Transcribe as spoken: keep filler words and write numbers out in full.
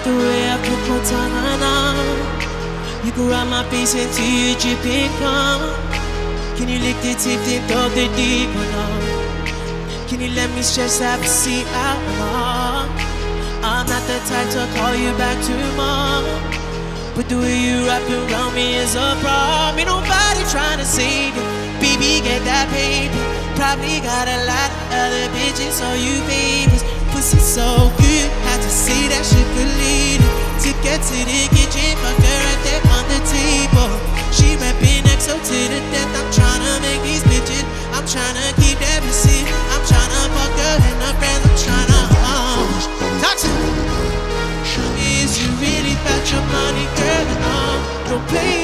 the way I put my tongue on. You can rub my face into your dripping cum. Can you lick the tip then throw the deep one on? Can you let me stretch that pussy out more? I'm not the type to call you back tomorrow, but the way you wrap around me is a problem. Ain't nobody trying to save you. Baby, get that paper. Probably got a lot of other bitches, so you famous. Pussy so good, had to say that shit could lead her. To get to the kitchen, fuck her right there on the table. She rapping X O to the death. I'm tryna make these bitches. I'm tryna keep that pussy. I'm tryna fuck her and her friends. I'm tryna um, talk to me. Is you really about your money, girl? No, don't play